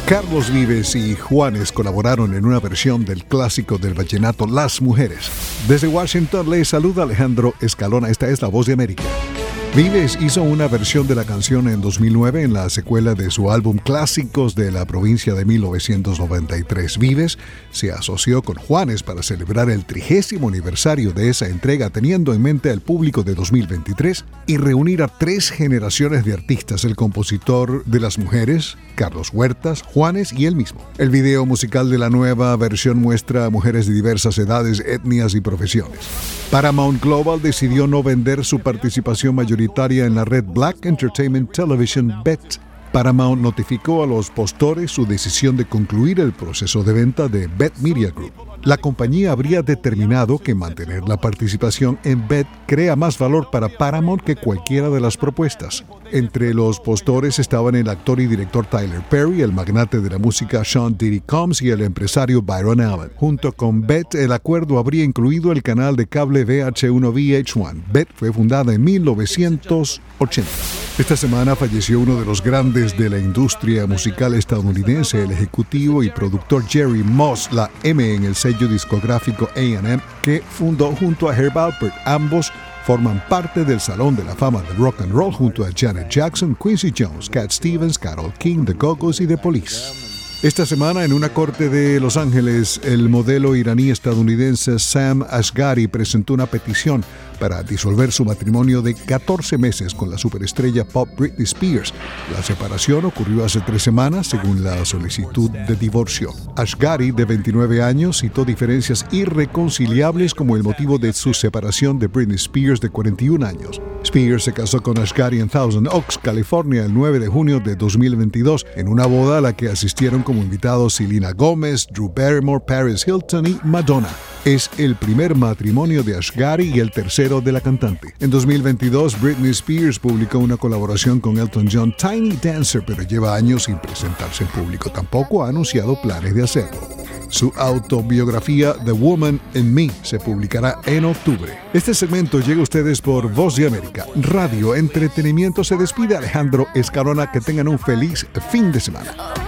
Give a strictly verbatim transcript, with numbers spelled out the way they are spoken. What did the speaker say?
Carlos Vives y Juanes colaboraron en una versión del clásico del vallenato Las Mujeres. Desde Washington les saluda Alejandro Escalona. Esta es La Voz de América. Vives hizo una versión de la canción en dos mil nueve en la secuela de su álbum Clásicos de la Provincia de mil novecientos noventa y tres. Vives se asoció con Juanes para celebrar el trigésimo aniversario de esa entrega, teniendo en mente al público de dos mil veintitrés y reunir a tres generaciones de artistas: el compositor de Las Mujeres, Carlos Huertas, Juanes y él mismo. El video musical de la nueva versión muestra a mujeres de diversas edades, etnias y profesiones. Paramount Global decidió no vender su participación mayoritaria en la red Black Entertainment Television B E T. Paramount notificó a los postores su decisión de concluir el proceso de venta de B E T Media Group. La compañía habría determinado que mantener la participación en B E T crea más valor para Paramount que cualquiera de las propuestas. Entre los postores estaban el actor y director Tyler Perry, el magnate de la música Sean Diddy Combs y el empresario Byron Allen. Junto con B E T, el acuerdo habría incluido el canal de cable V H uno V H uno. B E T fue fundada en mil novecientos ochenta. Esta semana falleció uno de los grandes de la industria musical estadounidense, el ejecutivo y productor Jerry Moss, la M en el sello discográfico A and M, que fundó junto a Herb Alpert. Ambos forman parte del Salón de la Fama del Rock and Roll junto a Janet Jackson, Quincy Jones, Cat Stevens, Carole King, The Go-Go's y The Police. Esta semana, en una corte de Los Ángeles, el modelo iraní-estadounidense Sam Asghari presentó una petición para disolver su matrimonio de catorce meses con la superestrella pop Britney Spears. La separación ocurrió hace tres semanas, según la solicitud de divorcio. Asghari, de veintinueve años, citó diferencias irreconciliables como el motivo de su separación de Britney Spears, de cuarenta y un años. Spears se casó con Asghari en Thousand Oaks, California, el nueve de junio de dos mil veintidós, en una boda a la que asistieron como invitados Selena Gomez, Drew Barrymore, Paris Hilton y Madonna. Es el primer matrimonio de Asghari y el tercero de la cantante. En dos mil veintidós, Britney Spears publicó una colaboración con Elton John, Tiny Dancer, pero lleva años sin presentarse en público. Tampoco ha anunciado planes de hacerlo. Su autobiografía The Woman in Me se publicará en octubre. Este segmento llega a ustedes por Voz de América, Radio Entretenimiento. Se despide Alejandro Escalona. Que tengan un feliz fin de semana.